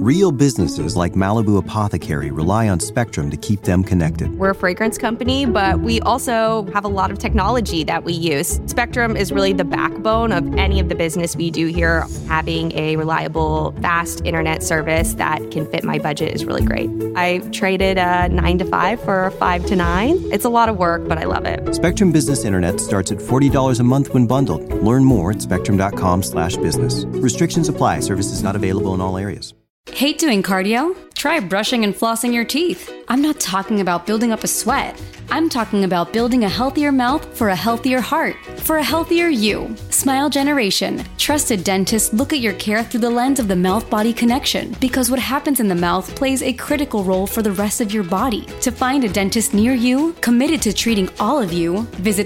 Real businesses like Malibu Apothecary rely on Spectrum to keep them connected. We're a fragrance company, but we also have a lot of technology that we use. Spectrum is really the backbone of any of the business we do here. Having a reliable, fast internet service that can fit my budget is really great. I traded a 9 to 5 for a 5 to 9. It's a lot of work, but I love it. Spectrum Business Internet starts at $40 a month when bundled. Learn more at spectrum.com/business. Restrictions apply. Services not available in all areas. Hate doing cardio? Try brushing and flossing your teeth. I'm not talking about building up a sweat. I'm talking about building a healthier mouth for a healthier heart, for a healthier you. Smile Generation. Trusted dentists look at your care through the lens of the mouth-body connection, because what happens in the mouth plays a critical role for the rest of your body. To find a dentist near you, committed to treating all of you, visit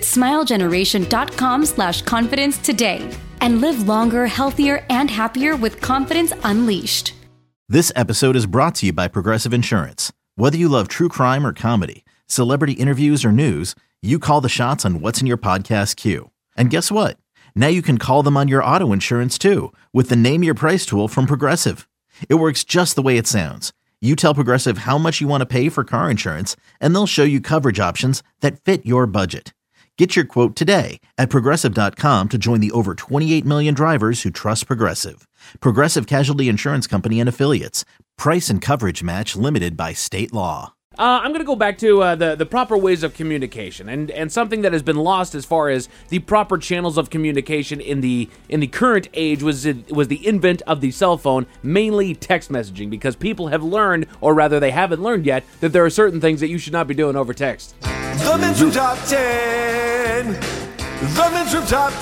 smilegeneration.com/confidence today. And live longer, healthier, and happier with confidence unleashed. This episode is brought to you by Progressive Insurance. Whether you love true crime or comedy, celebrity interviews or news, you call the shots on what's in your podcast queue. And guess what? Now you can call them on your auto insurance too, with the Name Your Price tool from Progressive. It works just the way it sounds. You tell Progressive how much you want to pay for car insurance, and they'll show you coverage options that fit your budget. Get your quote today at Progressive.com to join the over 28 million drivers who trust Progressive. Progressive Casualty Insurance Company and Affiliates. Price and coverage match limited by state law. I'm going to go back to the proper ways of communication and something that has been lost as far as the proper channels of communication in the current age was the invent of the cell phone, mainly text messaging, because people have learned, or rather they haven't learned yet, that there are certain things that you should not be doing over text. The Men's Room Top 10. The Men's Room Top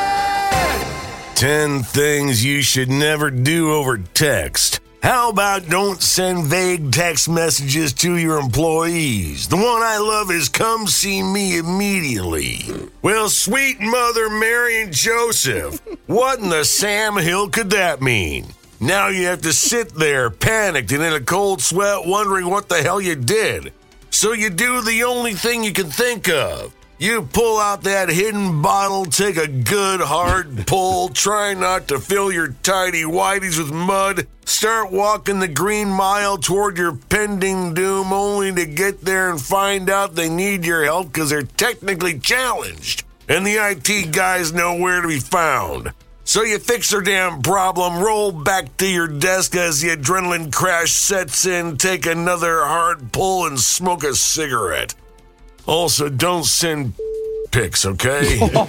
10. 10 things you should never do over text. How about don't send vague text messages to your employees? The one I love is come see me immediately. Well, sweet Mother Mary and Joseph, what in the Sam Hill could that mean? Now you have to sit there panicked and in a cold sweat wondering what the hell you did. So you do the only thing you can think of. You pull out that hidden bottle, take a good hard pull, try not to fill your tidy whities with mud, start walking the green mile toward your pending doom, only to get there and find out they need your help because they're technically challenged, and the IT guys know where to be found. So you fix their damn problem, roll back to your desk as the adrenaline crash sets in, take another hard pull, and smoke a cigarette. Also, don't send pics, okay? Look,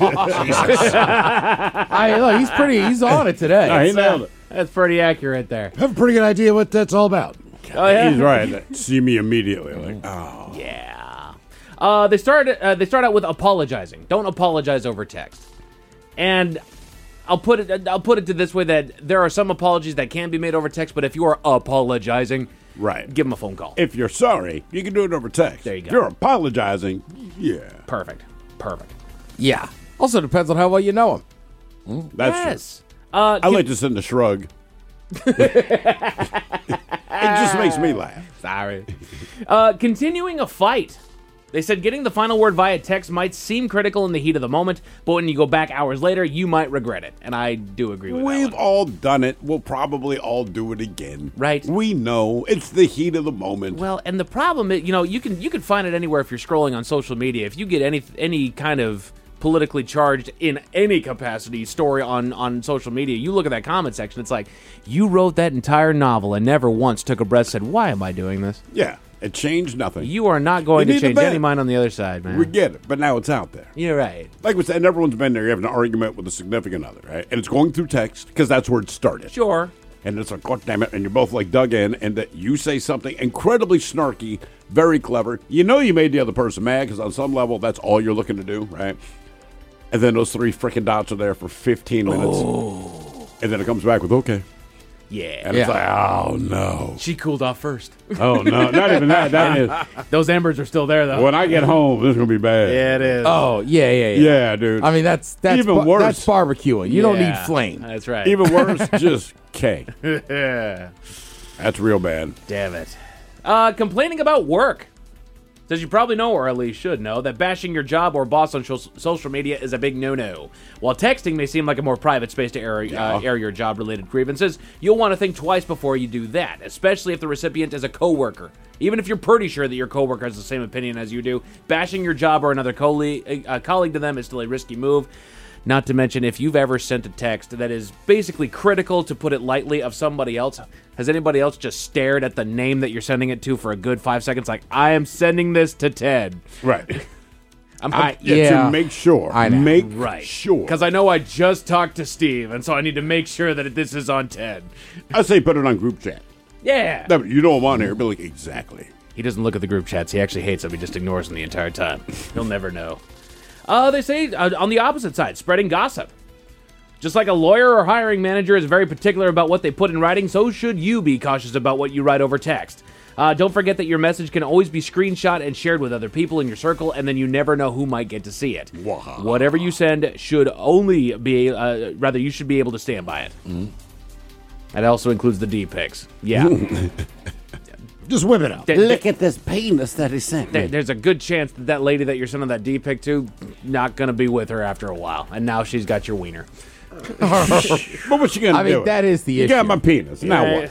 he's on it today. No, he nailed it. That's pretty accurate there. I have a pretty good idea what that's all about. Oh, yeah? He's right. See me immediately. Like, oh. Yeah. They start out with apologizing. Don't apologize over text. And I'll put it to this way, that there are some apologies that can be made over text, but if you are apologizing, right, give them a phone call. If you're sorry, you can do it over text. There you go. If you're apologizing, yeah. Perfect. Yeah. Also depends on how well you know him. That's true. I like to send a shrug. It just makes me laugh. Sorry. Continuing a fight. They said getting the final word via text might seem critical in the heat of the moment, but when you go back hours later, you might regret it. And I do agree with that. We've all done it. We'll probably all do it again. Right. We know. It's the heat of the moment. Well, and the problem is, you can find it anywhere if you're scrolling on social media. If you get any kind of politically charged in any capacity story on social media, you look at that comment section, it's like, you wrote that entire novel and never once took a breath and said, why am I doing this? Yeah. It changed nothing. You are not going to change any mind on the other side, man. We get it, but now it's out there. You're right. Like we said, everyone's been there. You have an argument with a significant other, right? And it's going through text because that's where it started. Sure. And it's like, God damn it. And you're both like dug in, and that you say something incredibly snarky, very clever. You know you made the other person mad because on some level that's all you're looking to do, right? And then those 3 freaking dots are there for 15 minutes. Oh. And then it comes back with, okay. Yeah. And it's like, oh, no. She cooled off first. Oh, no. Not even that. That is. Those embers are still there, though. When I get home, this is going to be bad. Yeah, it is. Oh, yeah. Yeah, dude. I mean, that's even worse. That's barbecuing. You don't need flame. That's right. Even worse, just K. Yeah. That's real bad. Damn it. Complaining about work. Says you probably know, or at least should know, that bashing your job or boss on social media is a big no-no. While texting may seem like a more private space to air your job-related grievances, you'll want to think twice before you do that, especially if the recipient is a coworker. Even if you're pretty sure that your coworker has the same opinion as you do, bashing your job or another colleague to them is still a risky move. Not to mention, if you've ever sent a text that is basically critical, to put it lightly, of somebody else, has anybody else just stared at the name that you're sending it to for a good 5 seconds like, I am sending this to Ted? Right. Yeah. To make sure. I know. Make sure. Because I know I just talked to Steve, and so I need to make sure that this is on Ted. I say put it on group chat. Yeah. No, you know I'm on here. Be like, exactly. He doesn't look at the group chats. He actually hates them. He just ignores them the entire time. He'll never know. They say on the opposite side, spreading gossip. Just like a lawyer or hiring manager is very particular about what they put in writing, so should you be cautious about what you write over text. Don't forget that your message can always be screenshot and shared with other people in your circle, and then you never know who might get to see it. Wow. Whatever you send should only be, you should be able to stand by it. Mm-hmm. That also includes the D-pics. Yeah. Just whip it up. Look at this penis that he sent me. There's a good chance that lady that you're sending that D-pic to, not going to be with her after a while, and now she's got your wiener. But what you gonna do? I mean, that is the you issue. got my penis. Now what?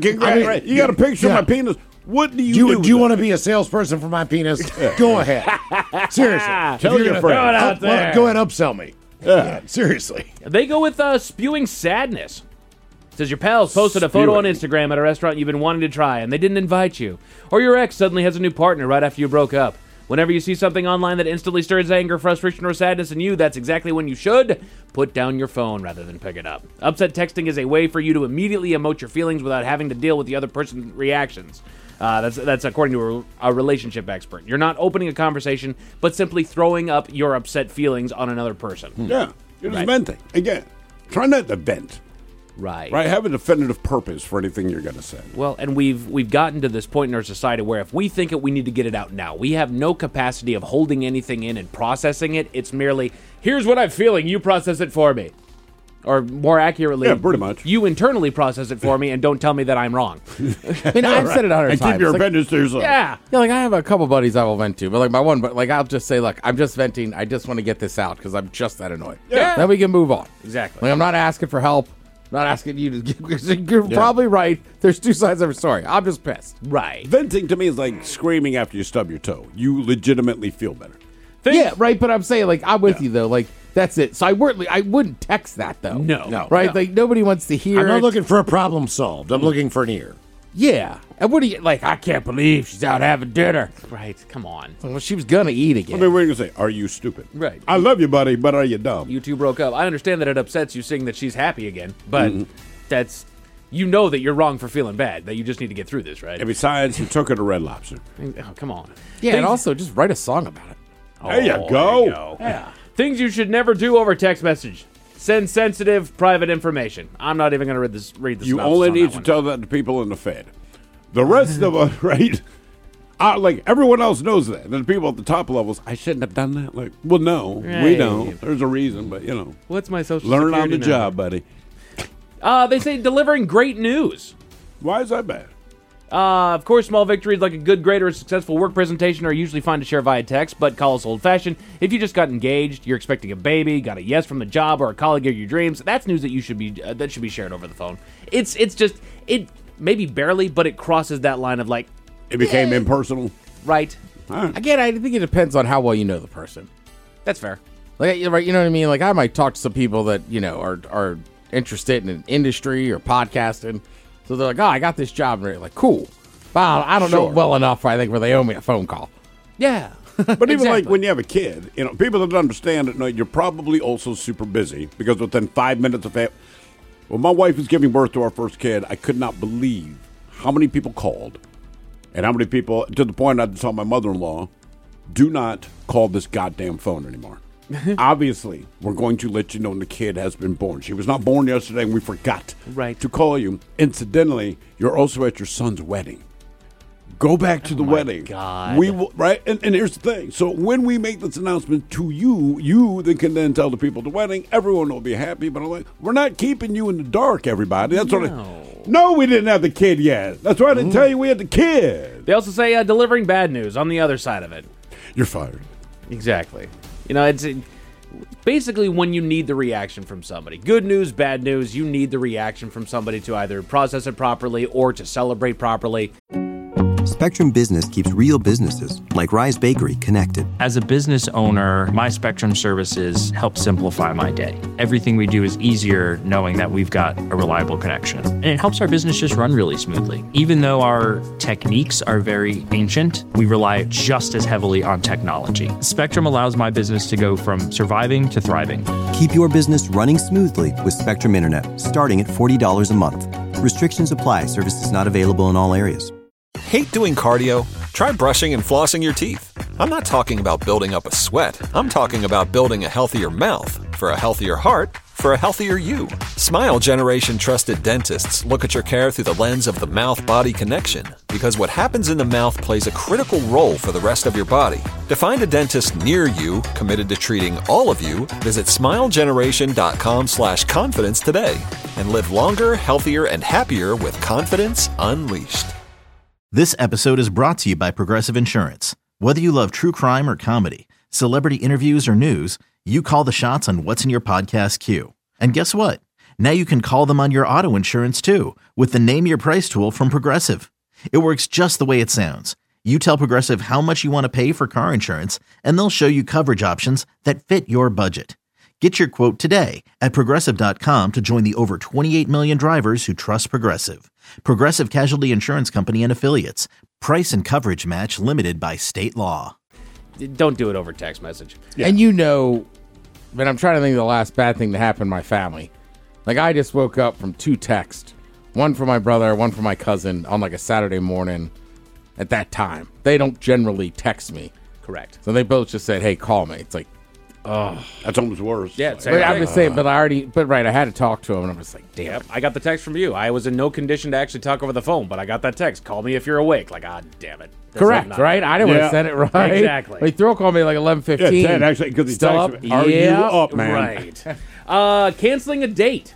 You got a picture of my penis. What do you do? Do you want to be a salesperson for my penis? Go ahead. Seriously. Tell your friends. Go ahead, upsell me. Yeah, seriously. They go with spewing sadness. Says your pals posted a photo on Instagram at a restaurant you've been wanting to try, and they didn't invite you. Or your ex suddenly has a new partner right after you broke up. Whenever you see something online that instantly stirs anger, frustration, or sadness in you, that's exactly when you should put down your phone rather than pick it up. Upset texting is a way for you to immediately emote your feelings without having to deal with the other person's reactions. That's according to a relationship expert. You're not opening a conversation, but simply throwing up your upset feelings on another person. Yeah, you're just venting. Again, try not to vent. Right. Have a definitive purpose for anything you're going to say. Well, and we've gotten to this point in our society where if we think it, we need to get it out now. We have no capacity of holding anything in and processing it. It's merely, here's what I'm feeling, you process it for me. Or more accurately, yeah, pretty much. You internally process it for me and don't tell me that I'm wrong. I mean, I've said it 100 times. And keep your opinions to yourself. Yeah. Like, I have a couple buddies I will vent to, but like my one, but like I'll just say, look, I'm just venting. I just want to get this out because I'm just that annoyed. Yeah. Then we can move on. Exactly. Like, I'm not asking for help. Not asking you to get, you're probably right. There's two sides of every story. I'm just pissed. Right. Venting to me is like screaming after you stub your toe. You legitimately feel better. Yeah, right. But I'm saying, like, I'm with you though. Like, that's it. So I wouldn't text that though. No. Right? Like, nobody wants to hear. I'm not it. looking for a problem solved. I'm looking for an ear. Yeah. And what do you like? I can't believe she's out having dinner. Right. Come on. Well, she was gonna eat again. I mean, what are you going to say? Are you stupid? Right. I love you, buddy, but are you dumb? You two broke up. I understand that it upsets you seeing that she's happy again, but that's, you know that you're wrong for feeling bad, that you just need to get through this, right? And besides, you took her to Red Lobster. Oh, come on. Yeah, and also just write a song about it. There you go. Yeah. Things you should never do over text message. Send sensitive, private information. I'm not even going to read this. You only need to tell that to people in the Fed. The rest of us, right? Like, everyone else knows that. The people at the top levels, I shouldn't have done that. Like, well, no, we don't. There's a reason, but, you know. What's my social Learn security on the job, buddy. They say delivering great news. Why is that bad? Of course, small victories like a good grade or a successful work presentation are usually fine to share via text, but call us old-fashioned. If you just got engaged, you're expecting a baby, got a yes from the job or a colleague of your dreams, that's news that should be shared over the phone. It's just maybe barely, but it crosses that line of like it became impersonal. Right. Again, I think it depends on how well you know the person. That's fair. Like, right, you know what I mean? Like, I might talk to some people that, you know, are interested in an industry or podcasting. So they're like, oh, I got this job. And they're like, cool. Wow, I don't know it well enough, I think, where they owe me a phone call. Yeah. But even like when you have a kid, you know, people that understand it know you're probably also super busy because within 5 minutes of it, when my wife was giving birth to our first kid, I could not believe how many people called and how many people, to the point I had to tell my mother-in-law, do not call this goddamn phone anymore. Obviously, we're going to let you know when the kid has been born. She was not born yesterday, and we forgot to call you. Incidentally, you're also at your son's wedding. Go back to the wedding. God. We will, right? And here's the thing. So when we make this announcement to you then can then tell the people at the wedding. Everyone will be happy. But I'm like, we're not keeping you in the dark, everybody. That's what No, we didn't have the kid yet. That's why I didn't tell you we had the kid. They also say delivering bad news on the other side of it. You're fired. Exactly. You know, it's basically when you need the reaction from somebody. Good news, bad news, you need the reaction from somebody to either process it properly or to celebrate properly. Spectrum Business keeps real businesses, like Rise Bakery, connected. As a business owner, my Spectrum services help simplify my day. Everything we do is easier knowing that we've got a reliable connection. And it helps our business just run really smoothly. Even though our techniques are very ancient, we rely just as heavily on technology. Spectrum allows my business to go from surviving to thriving. Keep your business running smoothly with Spectrum Internet, starting at $40 a month. Restrictions apply. Services not available in all areas. Hate doing cardio? Try brushing and flossing your teeth. I'm not talking about building up a sweat. I'm talking about building a healthier mouth for a healthier heart for a healthier you. Smile Generation trusted dentists look at your care through the lens of the mouth-body connection, because what happens in the mouth plays a critical role for the rest of your body. To find a dentist near you committed to treating all of you, visit smilegeneration.com/confidence today and live longer, healthier, and happier with confidence unleashed. This episode is brought to you by Progressive Insurance. Whether you love true crime or comedy, celebrity interviews or news, you call the shots on what's in your podcast queue. And guess what? Now you can call them on your auto insurance too, with the Name Your Price tool from Progressive. It works just the way it sounds. You tell Progressive how much you want to pay for car insurance, and they'll show you coverage options that fit your budget. Get your quote today at Progressive.com to join the over 28 million drivers who trust Progressive. Progressive Casualty Insurance Company and Affiliates. Price and coverage match limited by state law. Don't do it over text message. Yeah. And but I'm trying to think of the last bad thing to happen in my family. Like, I just woke up from 2 texts. One from my brother, one from my cousin on like a Saturday morning at that time. They don't generally text me. Correct. So they both just said, hey, call me. It's like, oh, that's almost worse. Yeah, I'm just saying, I had to talk to him, and I'm just like, damn. Yep, I got the text from you. I was in no condition to actually talk over the phone, but I got that text. Call me if you're awake. Like, damn it. Correct, right? I didn't want to send it right. Exactly. Like, Thrill called me like 11:15. Yeah, 10, actually, because he texted me, are you up, man? Right. Canceling a date.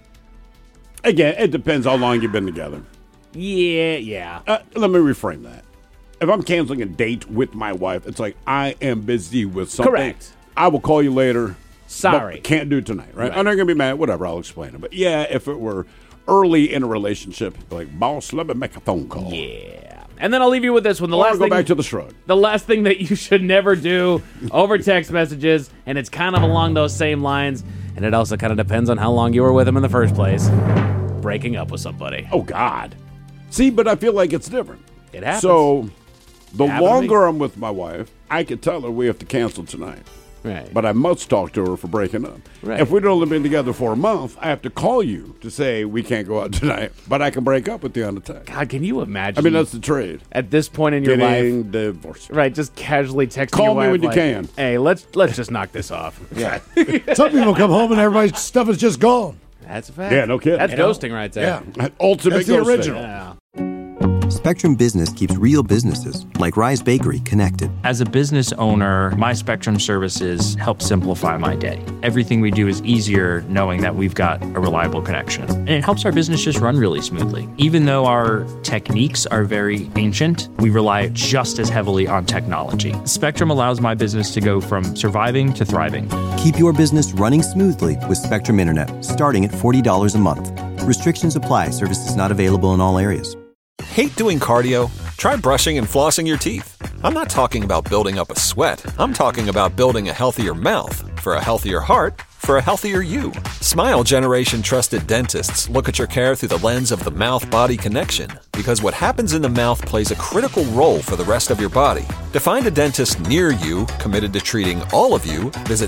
Again, it depends how long you've been together. Yeah. Let me reframe that. If I'm canceling a date with my wife, it's like, I am busy with something. Correct. I will call you later. Sorry. But can't do it tonight, right? I'm not going to be mad. Whatever, I'll explain it. But yeah, if it were early in a relationship, like, boss, let me make a phone call. Yeah. And then I'll leave you with this one. Go back to the shrug. The last thing that you should never do over text messages, and it's kind of along those same lines, and it also kind of depends on how long you were with them in the first place. Breaking up with somebody. Oh, God. See, but I feel like it's different. It happens. So the longer I'm with my wife, I can tell her we have to cancel tonight. Right. But I must talk to her for breaking up. Right. If we'd only been together for a month, I have to call you to say we can't go out tonight. But I can break up with you on the text. God, can you imagine? I mean, that's the trade. At this point in your Getting life, divorced. Right? Just casually texting Call your me wife, when you like, can. Hey, let's just knock this off. Yeah. Some people come home and everybody's stuff is just gone. That's a fact. Yeah, no kidding. That's ghosting right there. Yeah. Ultimate That's the ghosting. original. Yeah. Spectrum Business keeps real businesses, like Rise Bakery, connected. As a business owner, my Spectrum services help simplify my day. Everything we do is easier knowing that we've got a reliable connection. And it helps our business just run really smoothly. Even though our techniques are very ancient, we rely just as heavily on technology. Spectrum allows my business to go from surviving to thriving. Keep your business running smoothly with Spectrum Internet, starting at $40 a month. Restrictions apply. Services not available in all areas. Hate doing cardio? Try brushing and flossing your teeth. I'm not talking about building up a sweat. I'm talking about building a healthier mouth for a healthier heart for a healthier you. Smile Generation trusted dentists look at your care through the lens of the mouth-body connection, because what happens in the mouth plays a critical role for the rest of your body. To find a dentist near you committed to treating all of you, visit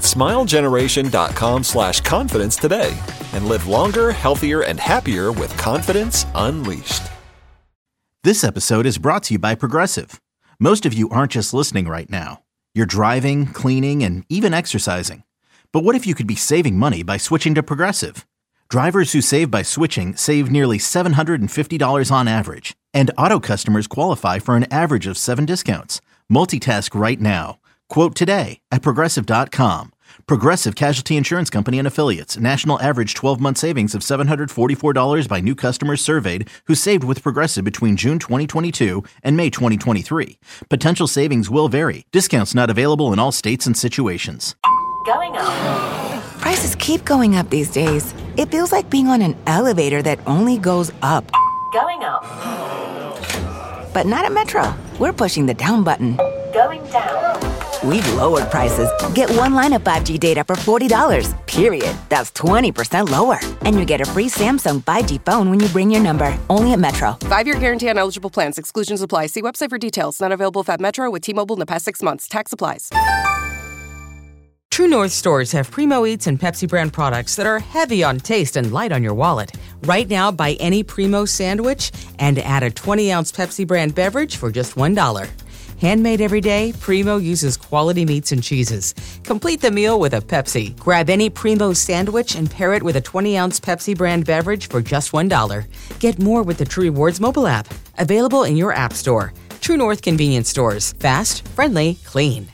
smilegeneration.com/confidence today and live longer, healthier, and happier with confidence unleashed. This episode is brought to you by Progressive. Most of you aren't just listening right now. You're driving, cleaning, and even exercising. But what if you could be saving money by switching to Progressive? Drivers who save by switching save nearly $750 on average. And auto customers qualify for an average of 7 discounts. Multitask right now. Quote today at Progressive.com. Progressive Casualty Insurance Company and Affiliates. National average 12-month savings of $744 by new customers surveyed who saved with Progressive between June 2022 and May 2023. Potential savings will vary. Discounts not available in all states and situations. Going up. Prices keep going up these days. It feels like being on an elevator that only goes up. Going up. But not at Metro. We're pushing the down button. Going down. We've lowered prices. Get one line of 5G data for $40, period. That's 20% lower. And you get a free Samsung 5G phone when you bring your number. Only at Metro. 5-year guarantee on eligible plans. Exclusions apply. See website for details. Not available at Metro with T-Mobile in the past 6 months. Tax applies. True North stores have Primo Eats and Pepsi brand products that are heavy on taste and light on your wallet. Right now, buy any Primo sandwich and add a 20-ounce Pepsi brand beverage for just $1. Handmade every day, Primo uses quality meats and cheeses. Complete the meal with a Pepsi. Grab any Primo sandwich and pair it with a 20-ounce Pepsi brand beverage for just $1. Get more with the True Rewards mobile app. Available in your app store. True North convenience stores. Fast, friendly, clean.